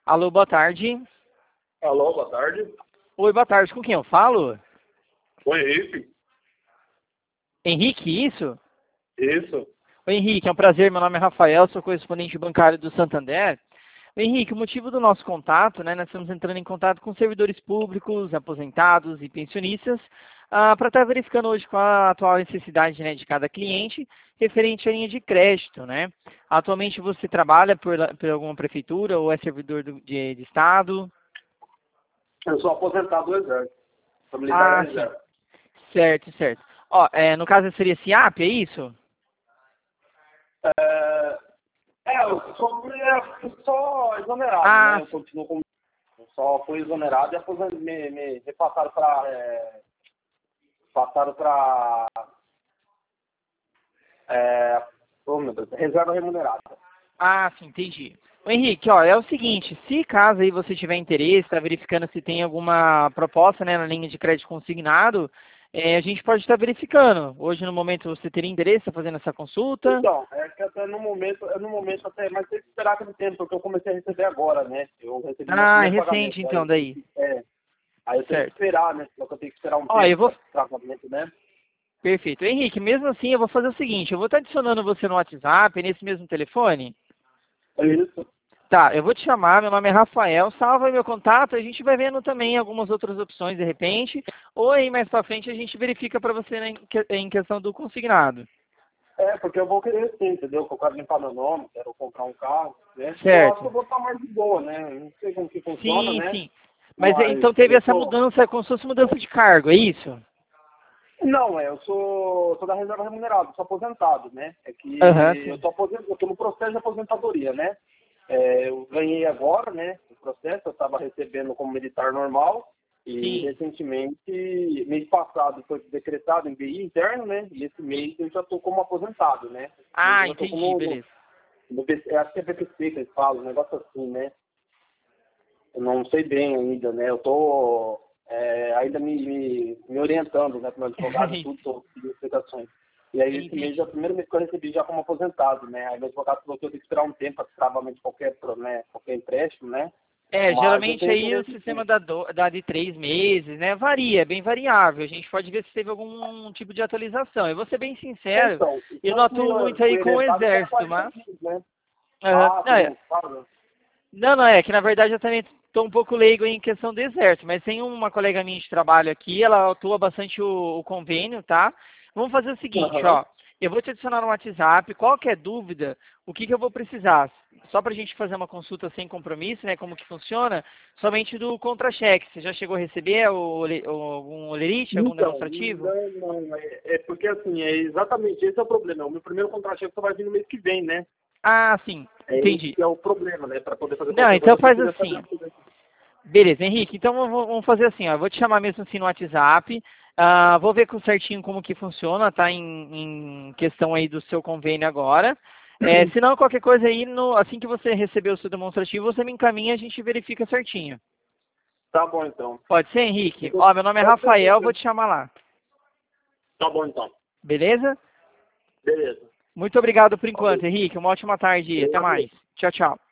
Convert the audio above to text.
Alô, boa tarde. Alô, boa tarde. Oi, boa tarde. Com quem eu falo? Oi, Henrique. Henrique, isso? Isso. Oi, Henrique, é um prazer. Meu nome é Rafael, sou correspondente bancário do Santander. Henrique, o motivo do nosso contato, né? Nós estamos entrando em contato com servidores públicos, aposentados e pensionistas, para estar verificando hoje qual a atual necessidade, né, de cada cliente referente à linha de crédito, né? Atualmente você trabalha por alguma prefeitura ou é servidor de Estado? Eu sou aposentado do Exército. Sou militar Ah, do sim. Exército. Certo, certo. Ó, no caso seria SIAP, é isso? É, eu sou exonerado, né? Ah, Eu continuo como. Eu só fui exonerado e me repassaram para. Passaram para. Oh, meu Deus, reserva remunerada. sim, entendi. Ô, Henrique, ó, é o seguinte, se caso aí você tiver interesse, está verificando se tem alguma proposta, né, na linha de crédito consignado, a gente pode estar verificando. Hoje, no momento, você teria interesse em fazendo essa consulta? Então, é que até no momento até, mas tem que esperar aquele tempo, porque eu comecei a receber agora, né? Eu recebi meu Ah, é primeiro recente, pagamento. então, daí. Aí eu tenho que Certo. esperar, né? Só que eu tenho que esperar um Ó, eu tempo vou... para pagamento, né? Perfeito. Henrique, mesmo assim, eu vou fazer o seguinte, eu vou estar adicionando você no WhatsApp, nesse mesmo telefone. É isso. Tá, eu vou te chamar, meu nome é Rafael, salva aí meu contato, a gente vai vendo também algumas outras opções de repente, ou aí mais pra frente a gente verifica para você, né, em questão do consignado. Porque eu vou querer sim, entendeu? Que eu quero limpar meu nome, quero comprar um carro, né? Eu acho que Certo. eu vou estar mais de boa, né? Não sei como que funciona, Sim, né? sim. Mas Mas então teve eu essa tô. mudança, como se fosse mudança de cargo, é isso? Não, eu sou da reserva remunerada, sou aposentado, né? É Aham, que sim. eu tô no processo de aposentadoria, né? Eu ganhei agora, né? O processo, eu estava recebendo como militar normal. E Sim. recentemente, mês passado, foi decretado em BI interno, né? E esse mês eu já estou como aposentado, né? Esse mês eu Ah, já estou entendi, como beleza. acho que é BPC que eles falam, um negócio assim, né? Eu não sei bem ainda, né? Eu tô ainda me orientando, né, com o meu advogado e tudo, sobre as explicações. E aí esse mês é o Entendi. primeiro mês que eu recebi já como aposentado, né? Aí meu advogado falou que eu tenho que esperar um tempo para travamento de qualquer empréstimo, né? Mas eu Geralmente tenho aí o interesse sistema sim. dá de 3 meses, né? Varia, é bem variável. A gente pode ver se teve algum tipo de atualização. Eu vou ser bem sincero, Então, eu pelo não que me atuo muito aí foi com o orientado, que era exército, 40 mas... dias, né? Aham. Ah, Não, você não sabe? não, é que na verdade eu também estou um pouco leigo em questão do exército, mas tem uma colega minha de trabalho aqui, ela atua bastante o convênio, tá? Vamos fazer o seguinte, Aham. ó, eu vou te adicionar no WhatsApp, qualquer dúvida, o que eu vou precisar? Só para a gente fazer uma consulta sem compromisso, né, como que funciona, somente do contra-cheque. Você já chegou a receber algum olerite, algum Então, demonstrativo? não, é porque assim, é exatamente esse é o problema. O meu primeiro contra-cheque só vai vir no mês que vem, né? Ah, sim, É esse entendi. que é o problema, né? Para poder fazer Não, qualquer então coisa, eu faz queria saber assim. tudo. Beleza, Henrique. Então vamos fazer assim, ó. Eu vou te chamar mesmo assim no WhatsApp. Vou ver com certinho como que funciona, tá? Em questão aí do seu convênio agora. Se não, qualquer coisa aí, assim que você receber o seu demonstrativo, você me encaminha e a gente verifica certinho. Tá bom, então. Pode ser, Henrique? Então, Ó, meu nome é pode ser Rafael, vou dúvida. te chamar lá. Tá bom, então. Beleza? Beleza. Muito obrigado por enquanto, Valeu. Henrique. Uma ótima tarde. Até Obrigado. mais. Tchau, tchau.